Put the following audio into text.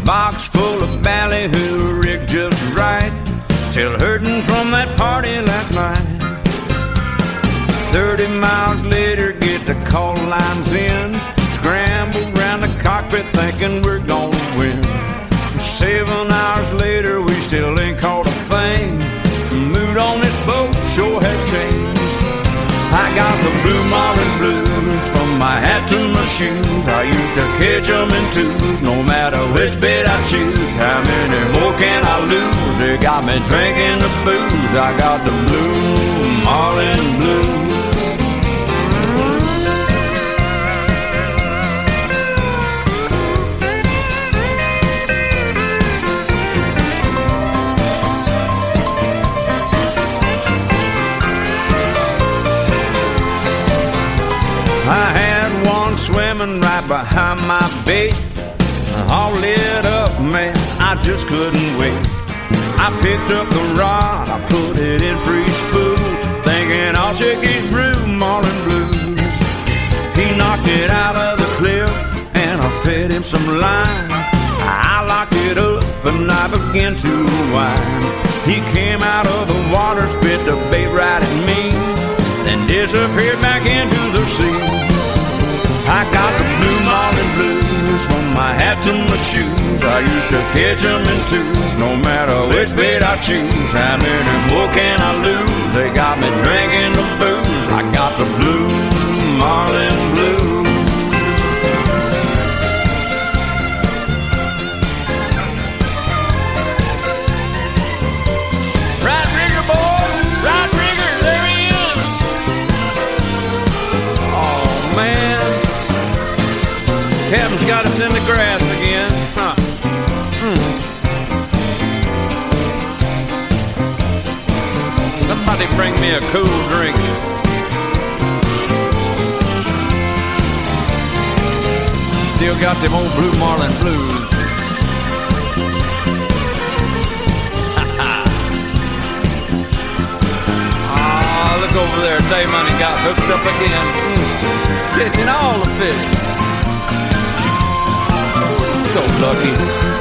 box full of ballyhoo rigged just right. Still hurting from that party last night. 30 miles later, get the call lines in. Scramble round the cockpit thinking we're gonna win. 7 hours later, we still ain't caught a thing. The mood on this boat sure has changed. I got the blue Marlin blues from my hat to my shoes. I used to catch them in twos, no matter which bed I choose. How many more can I lose? They got me drinking the booze. I got the blue Marlin blues. I had one swimming right behind my bait, all lit up, man, I just couldn't wait. I picked up the rod, I put it in free spool, thinking I'll shake his blue Marlin blues. He knocked it out of the cliff, and I fed him some line. I locked it up, and I began to whine. He came out of the water, spit the bait right at me, then disappeared back into the sea. I got the blue Marlin blues from my hat to my shoes. I used to catch them in twos, no matter which bait I choose. How many more can I lose? They got me drinking the booze. I got the blue Marlin blues. Captain's got us in the grass again. Huh. Somebody bring me a cool drink. Still got them old blue Marlin blues. Ah, look over there. Tay-Money got hooked up again. Catching all the fish. So lucky.